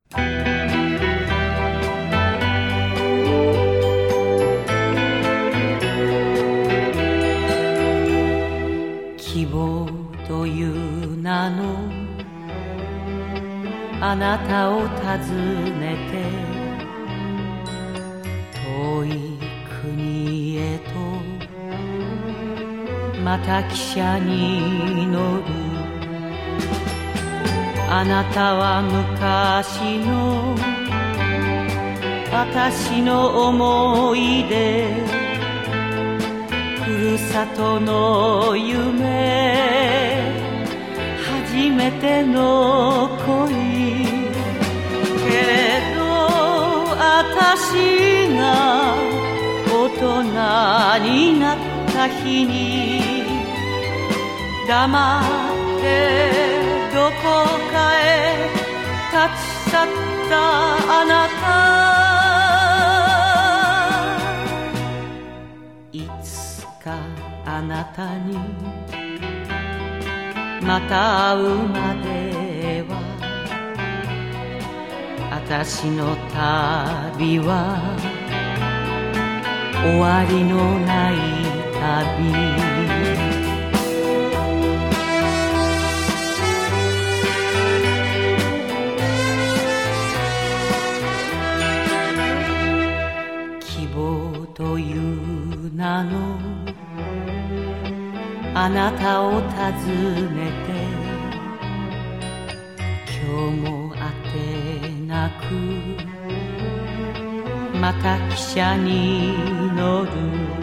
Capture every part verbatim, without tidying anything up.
希望という名のあなたを訪ねて遠い国へとまた汽車に乗る。あなたは昔の私の思い出、ふるさとの夢、初めての恋。けれど私が大人になった日に黙ってどこかへ立ち去ったあなた。いつかあなたにまた会うまでは私の旅は終わりのない旅。という名のあなたを訪ねて今日もあてなくまた汽車に乗る。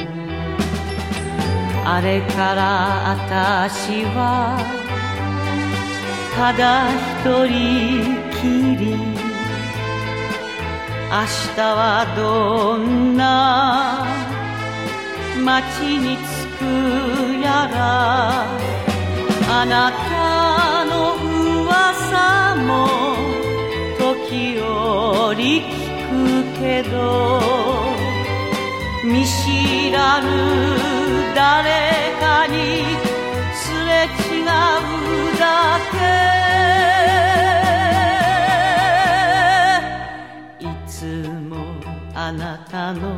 あれから私はただ一人きり。明日はどんな街に着くやら。あなたの噂も時折聞くけど見知らぬ誰かにすれ違うだけ。あなたの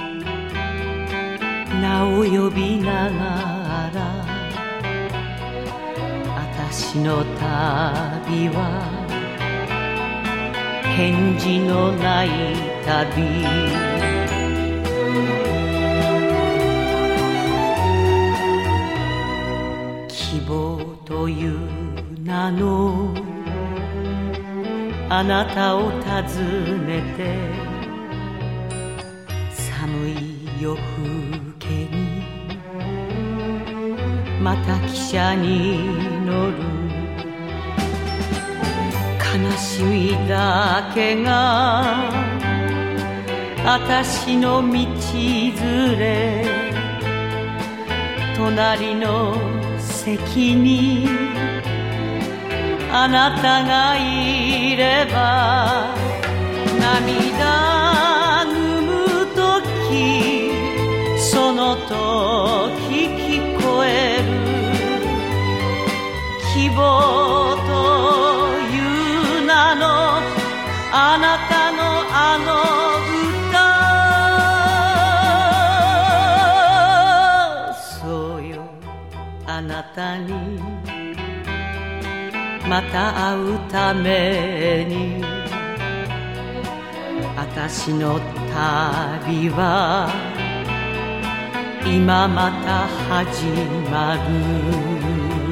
名を呼びながら私の旅は返事のない旅。希望という名のあなたを訪ねて寒い夜更けにまた汽車に乗る。悲しみだけが私の道連れ。隣の席にあなたがいれば涙ぐむときその時聞こえる希望という名のあなたのあの歌。そうよあなたにまた会うために私の旅は今また始まる。